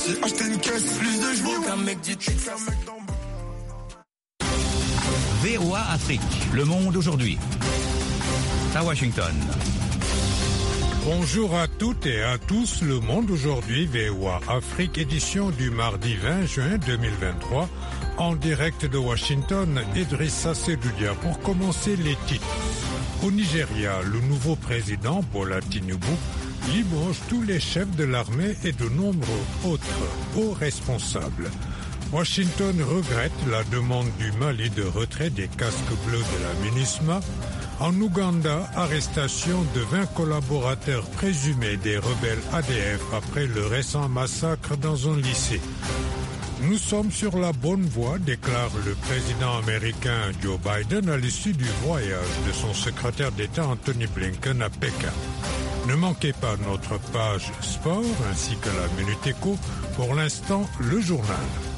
J'ai acheté une caisse, plus de chevaux qu'un mec du Texas. VOA Afrique, le monde aujourd'hui. À Washington. Bonjour à toutes et à tous, le monde aujourd'hui, VOA Afrique, édition du mardi 20 juin 2023, en direct de Washington, Idrissa Sedoudia. Pour commencer les titres. Au Nigeria, le nouveau président Bola Tinubu limoge tous les chefs de l'armée et de nombreux autres hauts responsables. Washington regrette la demande du Mali de retrait des casques bleus de la MINUSMA. En Ouganda, arrestation de 20 collaborateurs présumés des rebelles ADF après le récent massacre dans un lycée. Nous sommes sur la bonne voie, déclare le président américain Joe Biden à l'issue du voyage de son secrétaire d'État Anthony Blinken à Pékin. Ne manquez pas notre page sport ainsi que la Minute Éco. Pour l'instant, le journal.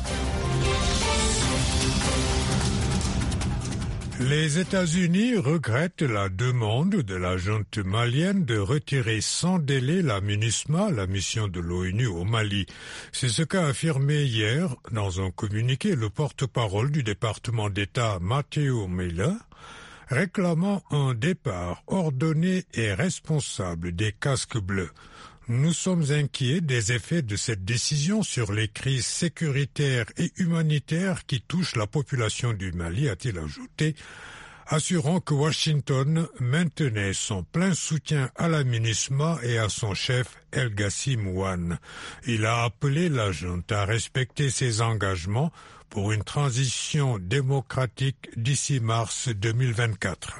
Les États-Unis regrettent la demande de la junte malienne de retirer sans délai la MINUSMA, la mission de l'ONU au Mali. C'est ce qu'a affirmé hier, dans un communiqué, le porte-parole du département d'État Matthew Miller, réclamant un départ ordonné et responsable des casques bleus. Nous sommes inquiets des effets de cette décision sur les crises sécuritaires et humanitaires qui touchent la population du Mali, a-t-il ajouté, assurant que Washington maintenait son plein soutien à la MINUSMA et à son chef El Gassim Ouane. Il a appelé la junte à respecter ses engagements pour une transition démocratique d'ici mars 2024.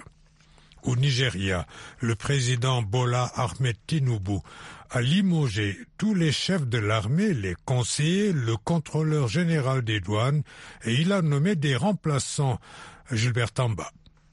Au Nigeria, le président Bola Ahmed Tinubu a limogé tous les chefs de l'armée, les conseillers, le contrôleur général des douanes et il a nommé des remplaçants. Gilbert Tamba.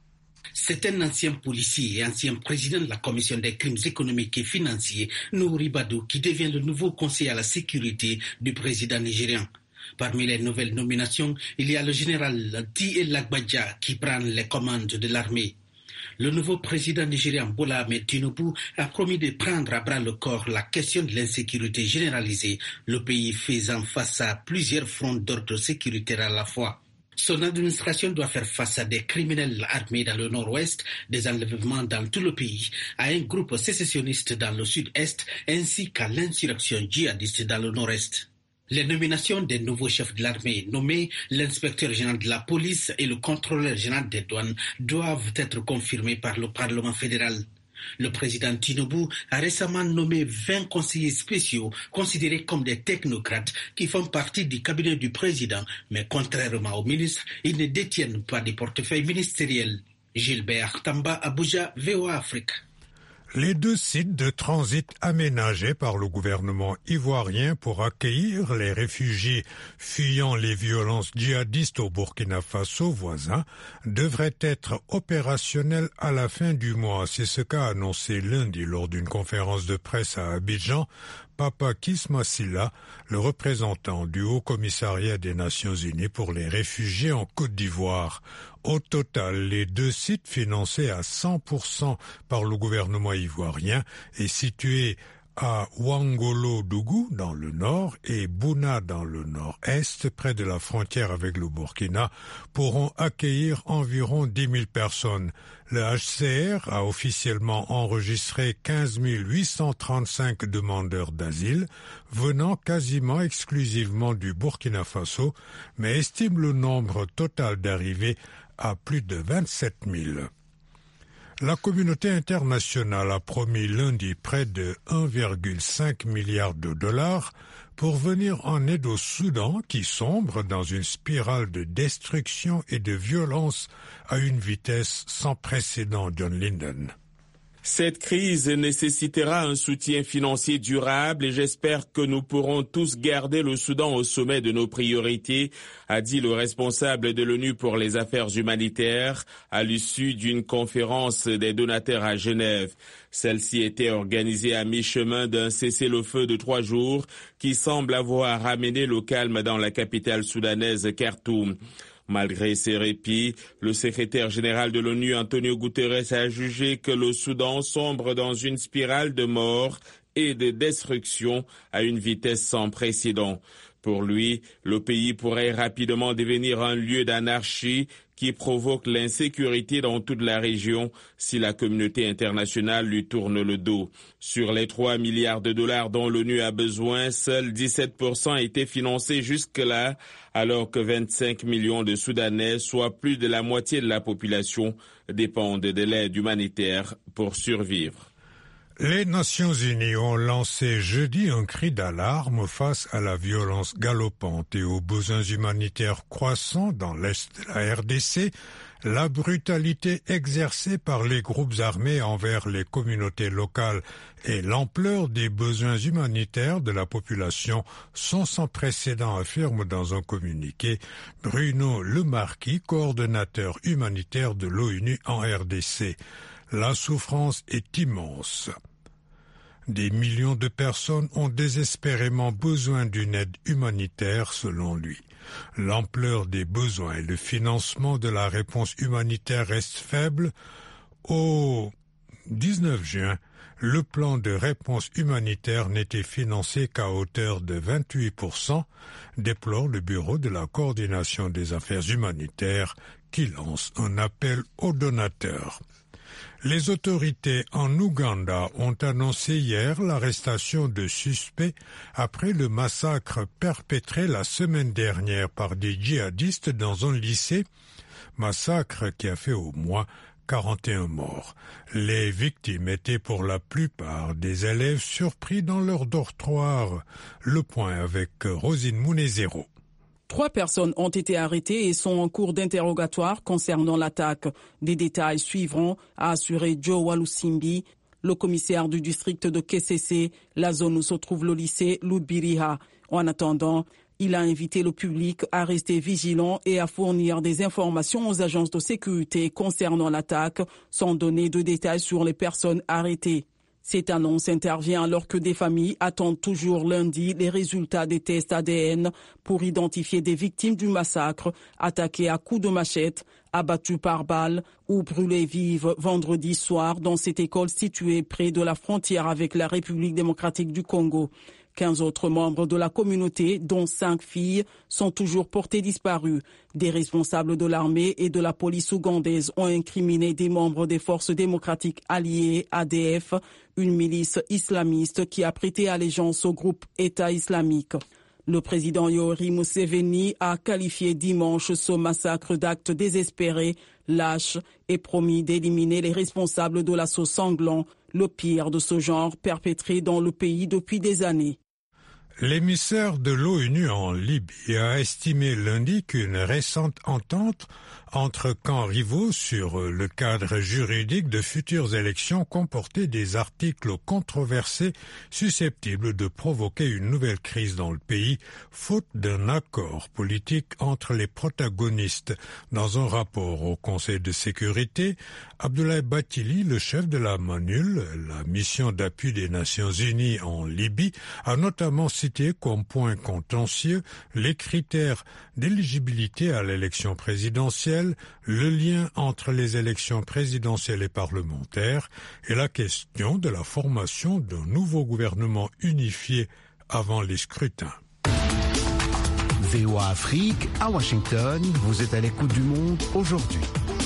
C'est un ancien policier et ancien président de la Commission des crimes économiques et financiers, Nouri Badou, qui devient le nouveau conseiller à la sécurité du président nigérian. Parmi les nouvelles nominations, il y a le général T. Lagbadja qui prend les commandes de l'armée. Le nouveau président nigérian Bola Ahmed Tinubu a promis de prendre à bras le corps la question de l'insécurité généralisée, le pays faisant face à plusieurs fronts d'ordre sécuritaire à la fois. Son administration doit faire face à des criminels armés dans le nord-ouest, des enlèvements dans tout le pays, à un groupe sécessionniste dans le sud-est, ainsi qu'à l'insurrection djihadiste dans le nord-est. Les nominations des nouveaux chefs de l'armée nommés, l'inspecteur général de la police et le contrôleur général des douanes doivent être confirmées par le Parlement fédéral. Le président Tinubu a récemment nommé 20 conseillers spéciaux considérés comme des technocrates qui font partie du cabinet du président, mais contrairement aux ministres, ils ne détiennent pas des portefeuilles ministériels. Gilbert Tamba, Abuja, VOA Afrique. Les deux sites de transit aménagés par le gouvernement ivoirien pour accueillir les réfugiés fuyant les violences djihadistes au Burkina Faso voisin devraient être opérationnels à la fin du mois. C'est ce qu'a annoncé lundi lors d'une conférence de presse à Abidjan Papa Kismasila, le représentant du Haut-Commissariat des Nations Unies pour les réfugiés en Côte d'Ivoire. Au total, les deux sites financés à 100% par le gouvernement ivoirien et situés à Ouangolo-Dougou dans le nord et Bouna dans le nord-est, près de la frontière avec le Burkina, pourront accueillir environ 10 000 personnes. Le HCR a officiellement enregistré 15 835 demandeurs d'asile, venant quasiment exclusivement du Burkina Faso, mais estime le nombre total d'arrivées à plus de 27 000. La communauté internationale a promis lundi près de 1,5 milliard de dollars pour venir en aide au Soudan qui sombre dans une spirale de destruction et de violence à une vitesse sans précédent. John Linden. Cette crise nécessitera un soutien financier durable et j'espère que nous pourrons tous garder le Soudan au sommet de nos priorités, a dit le responsable de l'ONU pour les affaires humanitaires à l'issue d'une conférence des donateurs à Genève. Celle-ci était organisée à mi-chemin d'un cessez-le-feu de 3 jours qui semble avoir ramené le calme dans la capitale soudanaise Khartoum. Malgré ces répits, le secrétaire général de l'ONU, Antonio Guterres, a jugé que le Soudan sombre dans une spirale de mort et de destruction à une vitesse sans précédent. Pour lui, le pays pourrait rapidement devenir un lieu d'anarchie qui provoque l'insécurité dans toute la région si la communauté internationale lui tourne le dos. Sur les 3 milliards de dollars dont l'ONU a besoin, seuls 17% étaient financés jusque-là, alors que 25 millions de Soudanais, soit plus de la moitié de la population, dépendent de l'aide humanitaire pour survivre. Les Nations Unies ont lancé jeudi un cri d'alarme face à la violence galopante et aux besoins humanitaires croissants dans l'est de la RDC, la brutalité exercée par les groupes armés envers les communautés locales et l'ampleur des besoins humanitaires de la population sont sans précédent, affirme dans un communiqué Bruno Lemarquis, coordonnateur humanitaire de l'ONU en RDC. La souffrance est immense. Des millions de personnes ont désespérément besoin d'une aide humanitaire, selon lui. L'ampleur des besoins et le financement de la réponse humanitaire restent faibles. Au 19 juin, le plan de réponse humanitaire n'était financé qu'à hauteur de 28%, déplore le Bureau de la coordination des affaires humanitaires qui lance un appel aux donateurs. Les autorités en Ouganda ont annoncé hier l'arrestation de suspects après le massacre perpétré la semaine dernière par des djihadistes dans un lycée, massacre qui a fait au moins 41 morts. Les victimes étaient pour la plupart des élèves surpris dans leur dortoir. Le point avec Rosine Mounezero. 3 personnes ont été arrêtées et sont en cours d'interrogatoire concernant l'attaque. Des détails suivront, a assuré Joe Walusimbi, le commissaire du district de Kesese, la zone où se trouve le lycée Lubiriha. En attendant, il a invité le public à rester vigilant et à fournir des informations aux agences de sécurité concernant l'attaque, sans donner de détails sur les personnes arrêtées. Cette annonce intervient alors que des familles attendent toujours lundi les résultats des tests ADN pour identifier des victimes du massacre, attaquées à coups de machette, abattues par balles ou brûlées vives vendredi soir dans cette école située près de la frontière avec la République démocratique du Congo. 15 autres membres de la communauté, dont 5 filles, sont toujours portés disparus. Des responsables de l'armée et de la police ougandaise ont incriminé des membres des forces démocratiques alliées, ADF, une milice islamiste qui a prêté allégeance au groupe État islamique. Le président Yoweri Museveni a qualifié dimanche ce massacre d'acte désespéré, lâche et promis d'éliminer les responsables de l'assaut sanglant, le pire de ce genre perpétré dans le pays depuis des années. L'émissaire de l'ONU en Libye a estimé lundi qu'une récente entente entre camps rivaux sur le cadre juridique de futures élections comportait des articles controversés susceptibles de provoquer une nouvelle crise dans le pays, faute d'un accord politique entre les protagonistes. Dans un rapport au Conseil de sécurité, Abdoulaye Bathily, le chef de la MONUL, la mission d'appui des Nations Unies en Libye, a notamment cité comme point contentieux les critères d'éligibilité à l'élection présidentielle, le lien entre les élections présidentielles et parlementaires et la question de la formation d'un nouveau gouvernement unifié avant les scrutins. VOA Afrique, à Washington, vous êtes à l'écoute du monde aujourd'hui.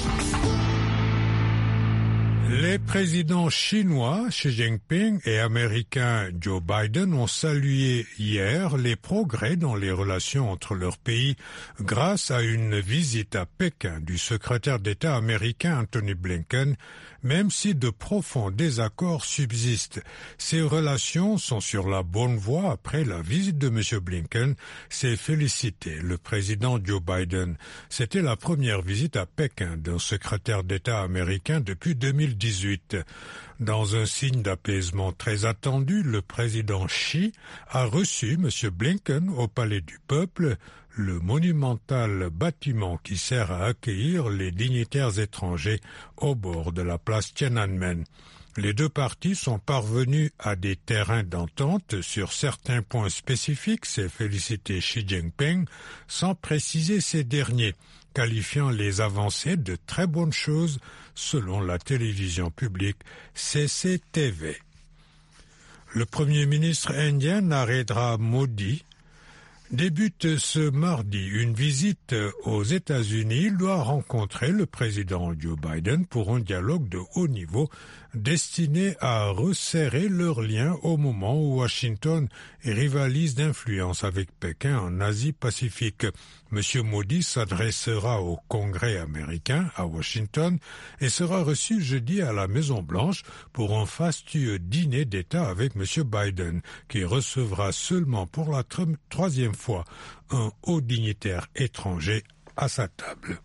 Les présidents chinois Xi Jinping et américain Joe Biden ont salué hier les progrès dans les relations entre leurs pays grâce à une visite à Pékin du secrétaire d'État américain Antony Blinken, même si de profonds désaccords subsistent. Ces relations sont sur la bonne voie après la visite de M. Blinken, s'est félicité le président Joe Biden. C'était la première visite à Pékin d'un secrétaire d'État américain depuis 2018. Dans un signe d'apaisement très attendu, le président Xi a reçu M. Blinken au Palais du Peuple, le monumental bâtiment qui sert à accueillir les dignitaires étrangers au bord de la place Tiananmen. Les deux parties sont parvenus à des terrains d'entente sur certains points spécifiques, s'est félicité Xi Jinping, sans préciser ces derniers, qualifiant les avancées de très bonnes choses selon la télévision publique CCTV. Le Premier ministre indien Narendra Modi débute ce mardi une visite aux États-Unis. Il doit rencontrer le président Joe Biden pour un dialogue de haut niveau destiné à resserrer leurs liens au moment où Washington rivalise d'influence avec Pékin en Asie-Pacifique. Monsieur Modi s'adressera au Congrès américain à Washington et sera reçu jeudi à la Maison-Blanche pour un fastueux dîner d'État avec Monsieur Biden, qui recevra seulement pour la troisième fois un haut dignitaire étranger à sa table.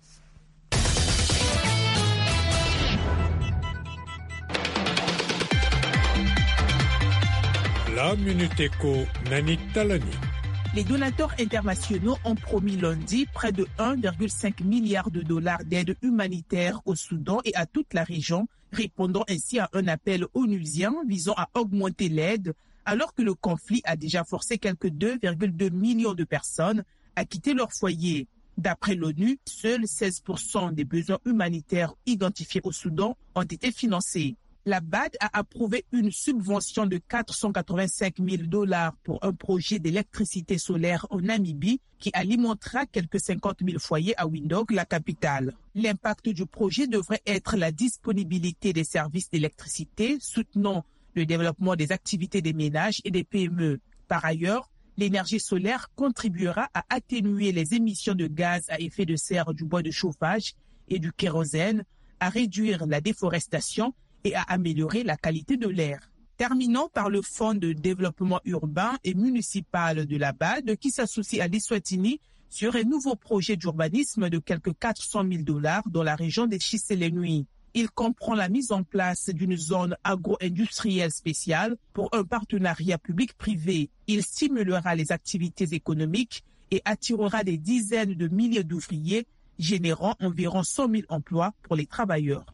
La Minute Éco, Nanit Talani. Les donateurs internationaux ont promis lundi près de 1,5 milliard de dollars d'aide humanitaire au Soudan et à toute la région, répondant ainsi à un appel onusien visant à augmenter l'aide, alors que le conflit a déjà forcé quelques 2,2 millions de personnes à quitter leur foyer. D'après l'ONU, seuls 16% des besoins humanitaires identifiés au Soudan ont été financés. La BAD a approuvé une subvention de 485 000 $ pour un projet d'électricité solaire en Namibie qui alimentera quelques 50 000 foyers à Windhoek, la capitale. L'impact du projet devrait être la disponibilité des services d'électricité soutenant le développement des activités des ménages et des PME. Par ailleurs, l'énergie solaire contribuera à atténuer les émissions de gaz à effet de serre du bois de chauffage et du kérosène, à réduire la déforestation et à améliorer la qualité de l'air. Terminons par le Fonds de développement urbain et municipal de la BAD qui s'associe à l'Eswatini sur un nouveau projet d'urbanisme de quelques 400 000 $ dans la région des Chisélénuis. Il comprend la mise en place d'une zone agro-industrielle spéciale pour un partenariat public-privé. Il stimulera les activités économiques et attirera des dizaines de milliers d'ouvriers, générant environ 100 000 emplois pour les travailleurs.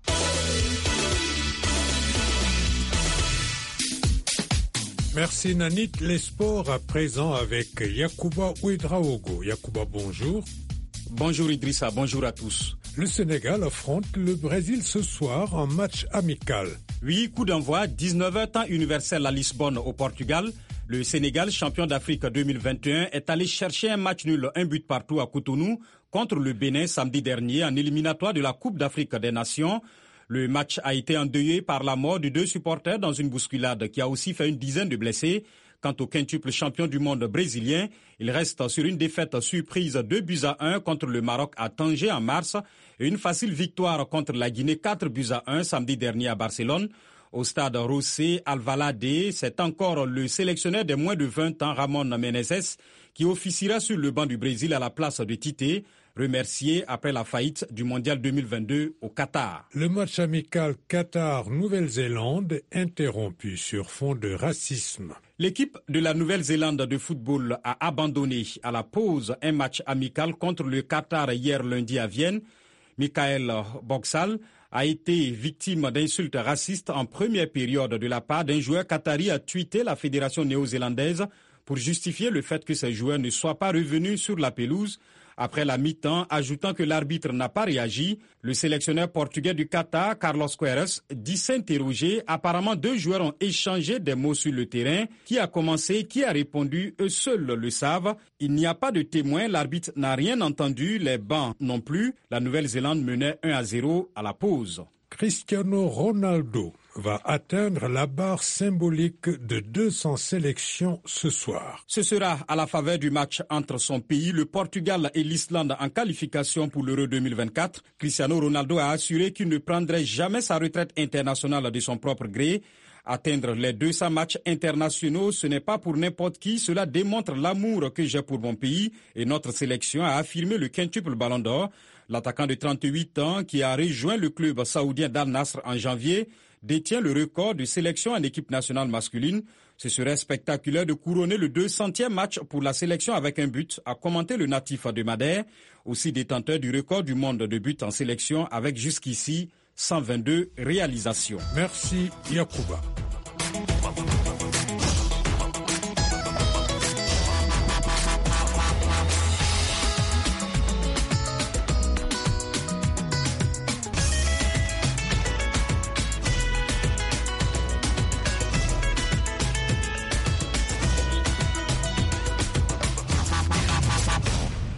Merci Nanit. Les sports à présent avec Yacouba Ouedraogo. Yacouba, bonjour. Bonjour Idrissa, bonjour à tous. Le Sénégal affronte le Brésil ce soir en match amical. Oui, coup d'envoi, 19h temps universel à Lisbonne au Portugal. Le Sénégal, champion d'Afrique 2021, est allé chercher un match nul, un but partout à Cotonou contre le Bénin samedi dernier en éliminatoire de la Coupe d'Afrique des Nations. Le match a été endeuillé par la mort de 2 supporters dans une bousculade qui a aussi fait une dizaine de blessés. Quant au quintuple champion du monde brésilien, il reste sur une défaite surprise 2-1 contre le Maroc à Tanger en mars et une facile victoire contre la Guinée 4-1 samedi dernier à Barcelone. Au stade José Alvalade, c'est encore le sélectionneur des moins de 20 ans, Ramon Menezes, qui officiera sur le banc du Brésil à la place de Tite, remercié après la faillite du Mondial 2022 au Qatar. Le match amical Qatar-Nouvelle-Zélande interrompu sur fond de racisme. L'équipe de la Nouvelle-Zélande de football a abandonné à la pause un match amical contre le Qatar hier lundi à Vienne. Michael Boxall a été victime d'insultes racistes en première période de la part d'un joueur qatari a tweeté la fédération néo-zélandaise pour justifier le fait que ces joueurs ne soient pas revenus sur la pelouse. Après la mi-temps, ajoutant que l'arbitre n'a pas réagi, le sélectionneur portugais du Qatar, Carlos Queiroz, dit s'interroger. Apparemment, 2 joueurs ont échangé des mots sur le terrain. Qui a commencé, qui a répondu, eux seuls le savent. Il n'y a pas de témoins, l'arbitre n'a rien entendu, les bancs non plus. La Nouvelle-Zélande menait 1-0 à la pause. Cristiano Ronaldo va atteindre la barre symbolique de 200 sélections ce soir. Ce sera à la faveur du match entre son pays, le Portugal et l'Islande en qualification pour l'Euro 2024. Cristiano Ronaldo a assuré qu'il ne prendrait jamais sa retraite internationale de son propre gré. Atteindre les 200 matchs internationaux, ce n'est pas pour n'importe qui. Cela démontre l'amour que j'ai pour mon pays et notre sélection, a affirmé le quintuple Ballon d'Or. L'attaquant de 38 ans, qui a rejoint le club saoudien d'Al Nassr en janvier, détient le record de sélection en équipe nationale masculine. Ce serait spectaculaire de couronner le 200e match pour la sélection avec un but, a commenté le natif de Madère, aussi détenteur du record du monde de buts en sélection avec jusqu'ici 122 réalisations. Merci Yacouba.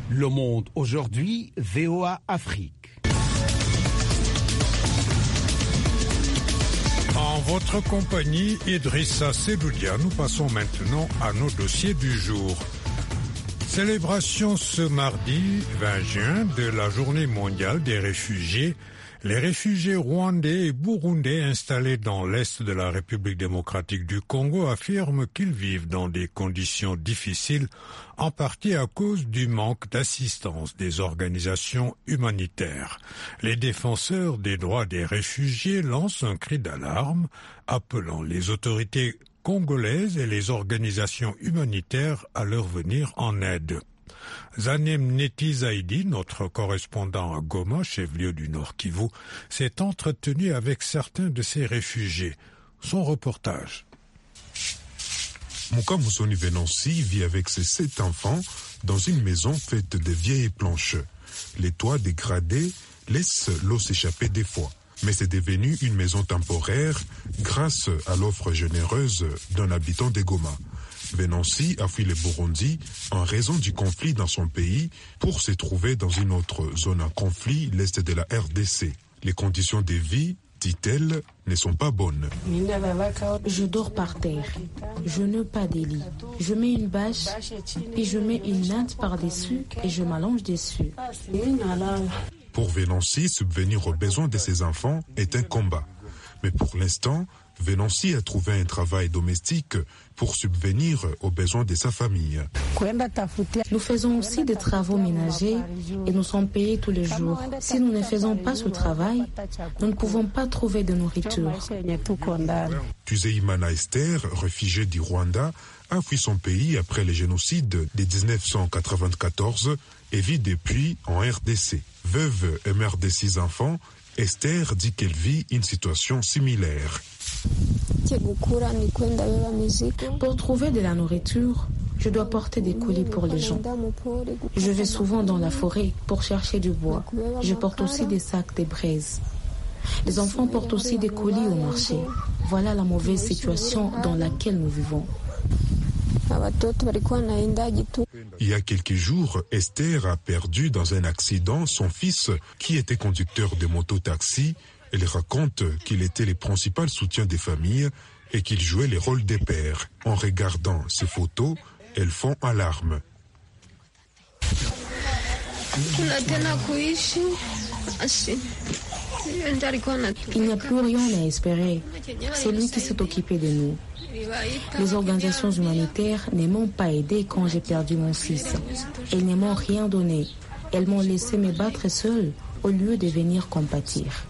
Le Monde aujourd'hui, VOA Afrique. En votre compagnie, Idrissa Seloudia, nous passons maintenant à nos dossiers du jour. Célébration ce mardi 20 juin de la Journée mondiale des réfugiés. Les réfugiés rwandais et burundais installés dans l'est de la République démocratique du Congo affirment qu'ils vivent dans des conditions difficiles, en partie à cause du manque d'assistance des organisations humanitaires. Les défenseurs des droits des réfugiés lancent un cri d'alarme, appelant les autorités congolaises et les organisations humanitaires à leur venir en aide. Zanem Neti Zaidi, notre correspondant à Goma, chef-lieu du Nord Kivu, s'est entretenu avec certains de ces réfugiés. Son reportage. Mouka Moussoni Venansi vit avec ses 7 enfants dans une maison faite de vieilles planches. Les toits dégradés laissent l'eau s'échapper des fois. Mais c'est devenu une maison temporaire grâce à l'offre généreuse d'un habitant de Goma. Venansi a fui le Burundi en raison du conflit dans son pays pour se trouver dans une autre zone en conflit, l'est de la RDC. Les conditions de vie, dit-elle, ne sont pas bonnes. Je dors par terre. Je n'ai pas de lit. Je mets une bâche, puis je mets une natte par-dessus et je m'allonge dessus. Pour Venansi, subvenir aux besoins de ses enfants est un combat. Mais pour l'instant, Venansi a trouvé un travail domestique pour subvenir aux besoins de sa famille. Nous faisons aussi des travaux ménagers et nous sommes payés tous les jours. Si nous ne faisons pas ce travail, nous ne pouvons pas trouver de nourriture. Tuzeimana Esther, réfugiée du Rwanda, a fui son pays après le génocide de 1994 et vit depuis en RDC. Veuve et mère de 6 enfants, Esther dit qu'elle vit une situation similaire. Pour trouver de la nourriture, je dois porter des colis pour les gens. Je vais souvent dans la forêt pour chercher du bois. Je porte aussi des sacs de braises. Les enfants portent aussi des colis au marché. Voilà la mauvaise situation dans laquelle nous vivons. Il y a quelques jours, Esther a perdu dans un accident son fils qui était conducteur de moto-taxi. Elle raconte qu'il était le principal soutien des familles et qu'il jouait les rôles des pères. En regardant ces photos, elles font alarme. Il n'y a plus rien à espérer. C'est lui qui s'est occupé de nous. Les organisations humanitaires ne m'ont pas aidé quand j'ai perdu mon fils. Elles ne m'ont rien donné. Elles m'ont laissé me battre seule au lieu de venir compatir.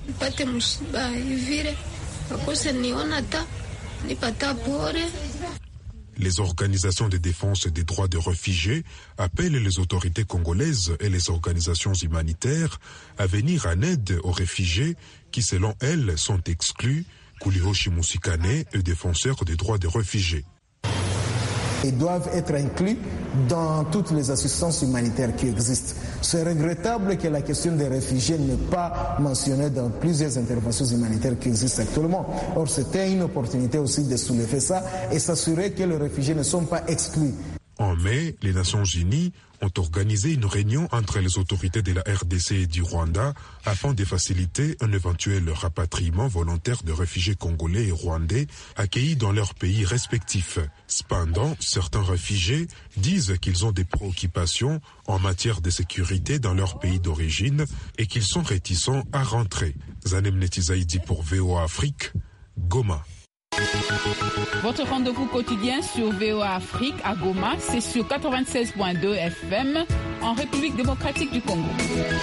Les organisations de défense des droits des réfugiés appellent les autorités congolaises et les organisations humanitaires à venir en aide aux réfugiés qui, selon elles, sont exclus. Kulihoshi Musikane est défenseur des droits des réfugiés. Ils doivent être inclus dans toutes les assistances humanitaires qui existent. C'est regrettable que la question des réfugiés n'est pas mentionnée dans plusieurs interventions humanitaires qui existent actuellement. Or, c'était une opportunité aussi de soulever ça et s'assurer que les réfugiés ne sont pas exclus. En mai, les Nations Unies ont organisé une réunion entre les autorités de la RDC et du Rwanda afin de faciliter un éventuel rapatriement volontaire de réfugiés congolais et rwandais accueillis dans leurs pays respectifs. Cependant, certains réfugiés disent qu'ils ont des préoccupations en matière de sécurité dans leur pays d'origine et qu'ils sont réticents à rentrer. Zanem Neti Zaidi pour VOA Afrique, Goma. Votre rendez-vous quotidien sur VOA Afrique à Goma, c'est sur 96.2 FM en République démocratique du Congo.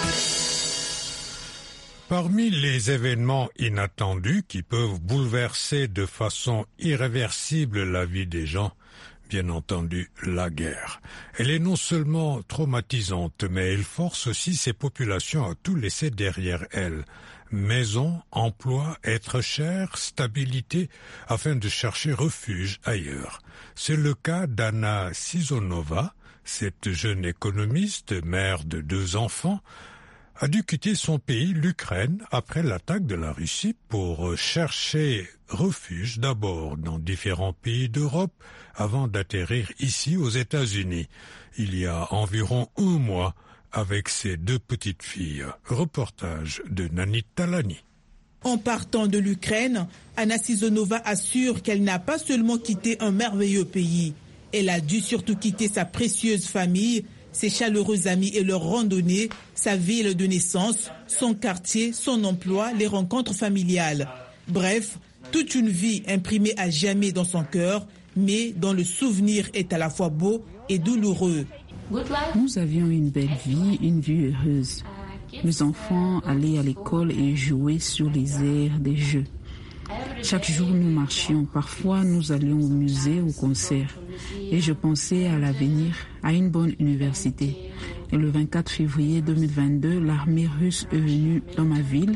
Parmi les événements inattendus qui peuvent bouleverser de façon irréversible la vie des gens, bien entendu, la guerre. Elle est non seulement traumatisante, mais elle force aussi ces populations à tout laisser derrière elles. Maison, emploi, être cher, stabilité, afin de chercher refuge ailleurs. C'est le cas d'Anna Sizonova, cette jeune économiste, mère de 2 enfants, a dû quitter son pays, l'Ukraine, après l'attaque de la Russie pour chercher refuge d'abord dans différents pays d'Europe avant d'atterrir ici aux États-Unis. Il y a environ un mois avec ses 2 petites filles. Reportage de Nani Talani. En partant de l'Ukraine, Anna Sizonova assure qu'elle n'a pas seulement quitté un merveilleux pays. Elle a dû surtout quitter sa précieuse famille, ses chaleureux amis et leurs randonnées, sa ville de naissance, son quartier, son emploi, les rencontres familiales. Bref, toute une vie imprimée à jamais dans son cœur, mais dont le souvenir est à la fois beau et douloureux. Nous avions une belle vie, une vie heureuse. Mes enfants allaient à l'école et jouaient sur les aires des jeux. Chaque jour, nous marchions. Parfois, nous allions au musée, au concert. Et je pensais à l'avenir, à une bonne université. Et le 24 février 2022, l'armée russe est venue dans ma ville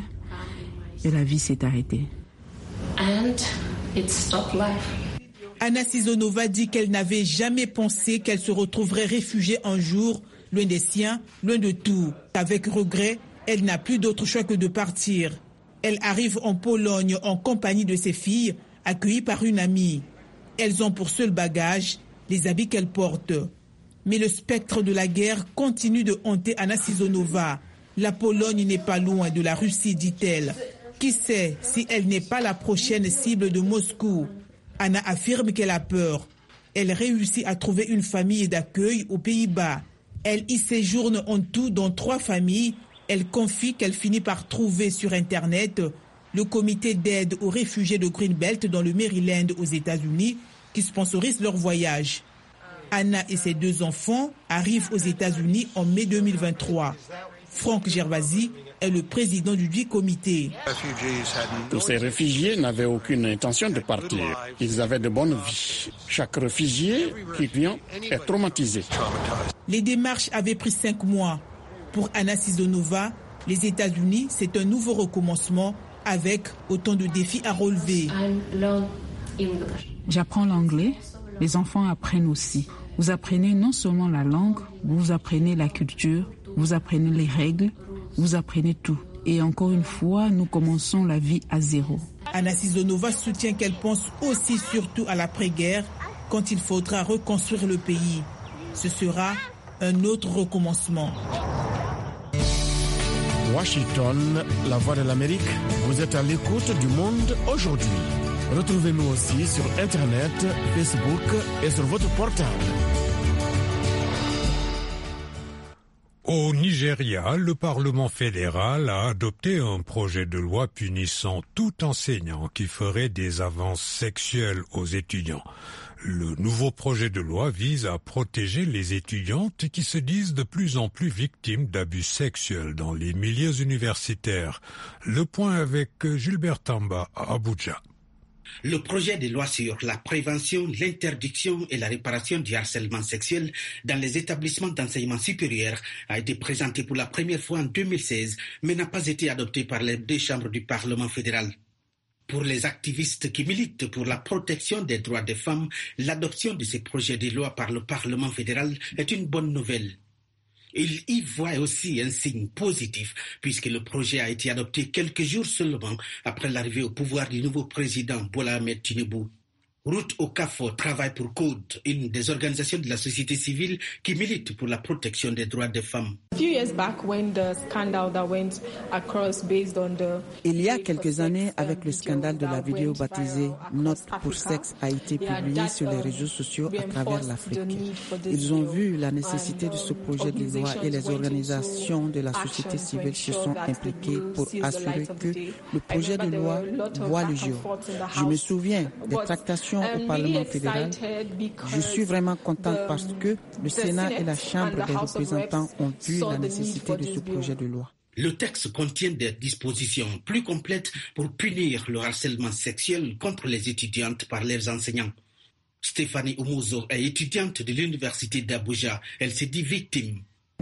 et la vie s'est arrêtée. And it stopped life. Anna Sizonova dit qu'elle n'avait jamais pensé qu'elle se retrouverait réfugiée un jour, loin des siens, loin de tout. Avec regret, elle n'a plus d'autre choix que de partir. Elle arrive en Pologne en compagnie de ses filles, accueillies par une amie. Elles ont pour seul bagage les habits qu'elles portent. Mais le spectre de la guerre continue de hanter Anna Sizonova. La Pologne n'est pas loin de la Russie, dit-elle. Qui sait si elle n'est pas la prochaine cible de Moscou? Anna affirme qu'elle a peur. Elle réussit à trouver une famille d'accueil aux Pays-Bas. Elle y séjourne en tout dans 3 familles. Elle confie qu'elle finit par trouver sur Internet le comité d'aide aux réfugiés de Greenbelt dans le Maryland aux États-Unis qui sponsorise leur voyage. Anna et ses 2 enfants arrivent aux États-Unis en mai 2023. Franck Gervasi est le président du dit comité. Tous ces réfugiés n'avaient aucune intention de partir. Ils avaient de bonnes vies. Chaque réfugié qui vient est traumatisé. Les démarches avaient pris 5 mois. Pour Anna Sizonova, les États-Unis, c'est un nouveau recommencement avec autant de défis à relever. J'apprends l'anglais, les enfants apprennent aussi. Vous apprenez non seulement la langue, vous apprenez la culture, vous apprenez les règles, vous apprenez tout. Et encore une fois, nous commençons la vie à zéro. Anna Sizonova soutient qu'elle pense aussi surtout à l'après-guerre, quand il faudra reconstruire le pays. Ce sera un autre recommencement. Washington, la voix de l'Amérique, vous êtes à l'écoute du monde aujourd'hui. Retrouvez-nous aussi sur Internet, Facebook et sur votre portable. Au Nigeria, le Parlement fédéral a adopté un projet de loi punissant tout enseignant qui ferait des avances sexuelles aux étudiants. Le nouveau projet de loi vise à protéger les étudiantes qui se disent de plus en plus victimes d'abus sexuels dans les milieux universitaires. Le point avec Gilbert Tamba à Abuja. Le projet de loi sur la prévention, l'interdiction et la réparation du harcèlement sexuel dans les établissements d'enseignement supérieur a été présenté pour la première fois en 2016, mais n'a pas été adopté par les 2 chambres du Parlement fédéral. Pour les activistes qui militent pour la protection des droits des femmes, l'adoption de ces projets de loi par le Parlement fédéral est une bonne nouvelle. Il y voit aussi un signe positif puisque le projet a été adopté quelques jours seulement après l'arrivée au pouvoir du nouveau président Bola Ahmed Tinubu. Ruth Okafo travaille pour Code, une des organisations de la société civile qui milite pour la protection des droits des femmes. Il y a quelques années, avec le scandale de la vidéo baptisée Note pour sexe a été publiée sur les réseaux sociaux à travers l'Afrique. Ils ont vu la nécessité de ce projet de loi et les organisations de la société civile se sont impliquées pour assurer que le projet de loi voit le jour. Je me souviens des tractations au Parlement fédéral. Je suis vraiment contente parce que le Sénat et la Chambre des représentants ont vu la nécessité de ce projet de loi. Le texte contient des dispositions plus complètes pour punir le harcèlement sexuel contre les étudiantes par leurs enseignants. Stéphanie Umuzo est étudiante de l'université d'Abuja. Elle s'est dit victime.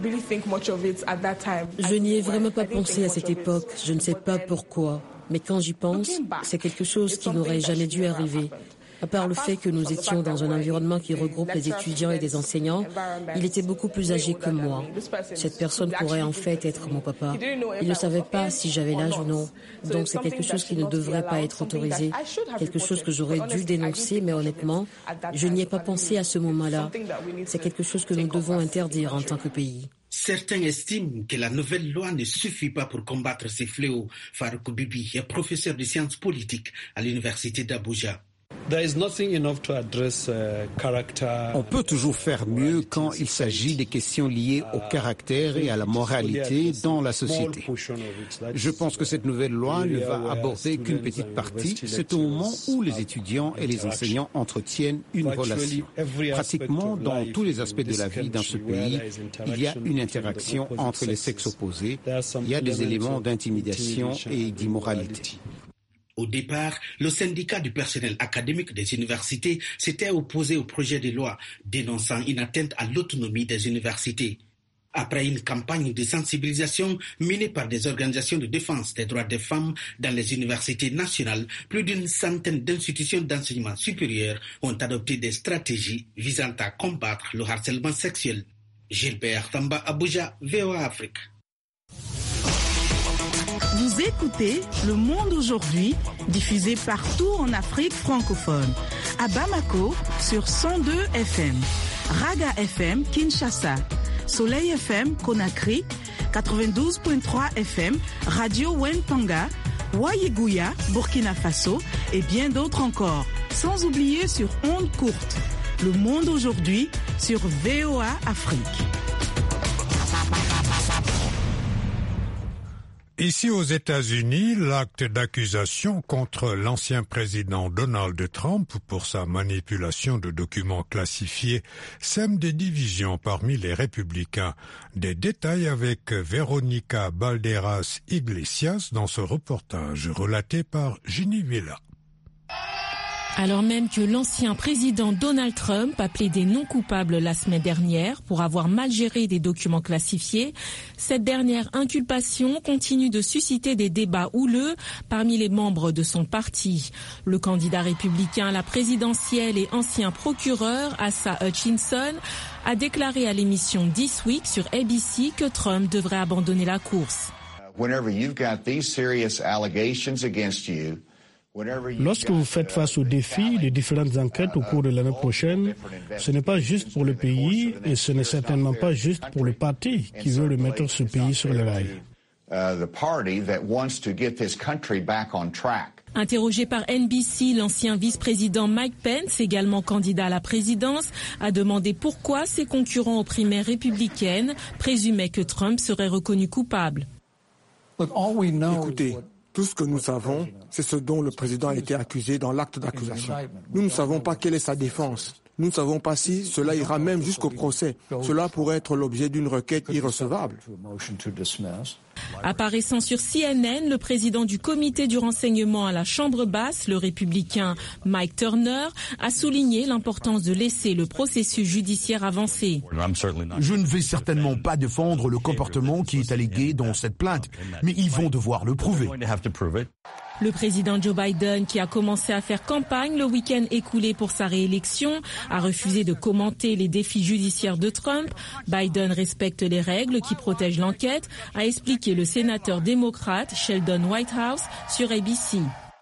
Je n'y ai vraiment pas pensé à cette époque. Je ne sais pas pourquoi. Mais quand j'y pense, c'est quelque chose qui n'aurait jamais dû arriver. À part le fait que nous étions dans un environnement qui regroupe les étudiants et des enseignants, il était beaucoup plus âgé que moi. Cette personne pourrait en fait être mon papa. Il ne savait pas si j'avais l'âge ou non. Donc c'est quelque chose qui ne devrait pas être autorisé. Quelque chose que j'aurais dû dénoncer, mais honnêtement, je n'y ai pas pensé à ce moment-là. C'est quelque chose que nous devons interdire en tant que pays. Certains estiment que la nouvelle loi ne suffit pas pour combattre ces fléaux. Farouk Bibi est professeur de sciences politiques à l'université d'Abuja. On peut toujours faire mieux quand il s'agit des questions liées au caractère et à la moralité dans la société. Je pense que cette nouvelle loi ne va aborder qu'une petite partie. C'est au moment où les étudiants et les enseignants entretiennent une relation. Pratiquement dans tous les aspects de la vie dans ce pays, il y a une interaction entre les sexes opposés. Il y a des éléments d'intimidation et d'immoralité. Au départ, le syndicat du personnel académique des universités s'était opposé au projet de loi, dénonçant une atteinte à l'autonomie des universités. Après une campagne de sensibilisation menée par des organisations de défense des droits des femmes dans les universités nationales, plus d'une centaine d'institutions d'enseignement supérieur ont adopté des stratégies visant à combattre le harcèlement sexuel. Gilbert Tamba, Abuja, VOA Afrique. Vous écoutez Le Monde aujourd'hui, diffusé partout en Afrique francophone. À Bamako, sur 102 FM. Raga FM, Kinshasa. Soleil FM, Conakry. 92.3 FM, Radio Wentanga. Wayeguya, Burkina Faso. Et bien d'autres encore. Sans oublier sur ondes courtes. Le Monde aujourd'hui, sur VOA Afrique. Ici aux États-Unis, l'acte d'accusation contre l'ancien président Donald Trump pour sa manipulation de documents classifiés sème des divisions parmi les républicains. Des détails avec Véronica Balderas Iglesias dans ce reportage relaté par Ginny Villa. Alors même que l'ancien président Donald Trump a plaidé non coupable la semaine dernière pour avoir mal géré des documents classifiés, cette dernière inculpation continue de susciter des débats houleux parmi les membres de son parti. Le candidat républicain à la présidentielle et ancien procureur Asa Hutchinson a déclaré à l'émission This Week sur ABC que Trump devrait abandonner la course. Lorsque vous faites face aux défis des différentes enquêtes au cours de l'année prochaine, ce n'est pas juste pour le pays et ce n'est certainement pas juste pour le parti qui veut remettre ce pays sur les rails. Interrogé par NBC, l'ancien vice-président Mike Pence, également candidat à la présidence, a demandé pourquoi ses concurrents aux primaires républicaines présumaient que Trump serait reconnu coupable. Écoutez, tout ce que nous savons, c'est ce dont le président a été accusé dans l'acte d'accusation. Nous ne savons pas quelle est sa défense. Nous ne savons pas si cela ira même jusqu'au procès. Cela pourrait être l'objet d'une requête irrecevable. Apparaissant sur CNN, le président du comité du renseignement à la Chambre basse, le républicain Mike Turner, a souligné l'importance de laisser le processus judiciaire avancer. Je ne vais certainement pas défendre le comportement qui est allégué dans cette plainte, mais ils vont devoir le prouver. Le président Joe Biden, qui a commencé à faire campagne le week-end écoulé pour sa réélection, a refusé de commenter les défis judiciaires de Trump. Biden respecte les règles qui protègent l'enquête, a expliqué le sénateur démocrate Sheldon Whitehouse sur ABC.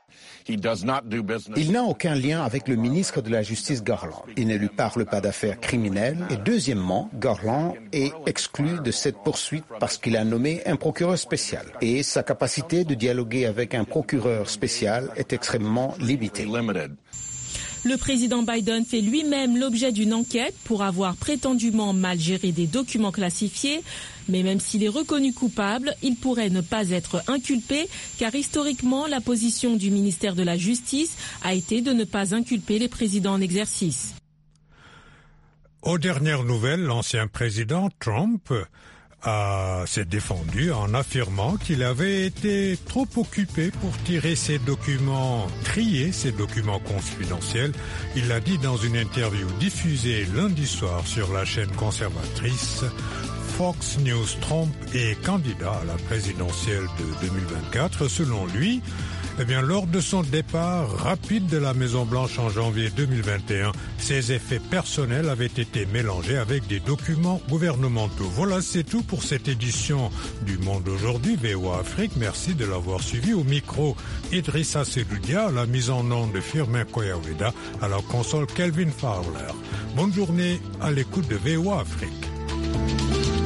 Il n'a aucun lien avec le ministre de la Justice Garland. Il ne lui parle pas d'affaires criminelles. Et deuxièmement, Garland est exclu de cette poursuite parce qu'il a nommé un procureur spécial. Et sa capacité de dialoguer avec un procureur spécial est extrêmement limitée. Le président Biden fait lui-même l'objet d'une enquête pour avoir prétendument mal géré des documents classifiés. Mais même s'il est reconnu coupable, il pourrait ne pas être inculpé, car historiquement, la position du ministère de la Justice a été de ne pas inculper les présidents en exercice. Aux dernières nouvelles, l'ancien président Trump s'est défendu en affirmant qu'il avait été trop occupé pour trier ses documents confidentiels. Il l'a dit dans une interview diffusée lundi soir sur la chaîne conservatrice Fox News. Trump est candidat à la présidentielle de 2024. Selon lui, Eh bien, lors de son départ rapide de la Maison-Blanche en janvier 2021, ses effets personnels avaient été mélangés avec des documents gouvernementaux. Voilà, c'est tout pour cette édition du Monde aujourd'hui, VOA Afrique. Merci de l'avoir suivi. Au micro, Idrissa Seloudia, à la mise en onde de Firmin Koyaweda, à la console Kelvin Fowler. Bonne journée à l'écoute de VOA Afrique.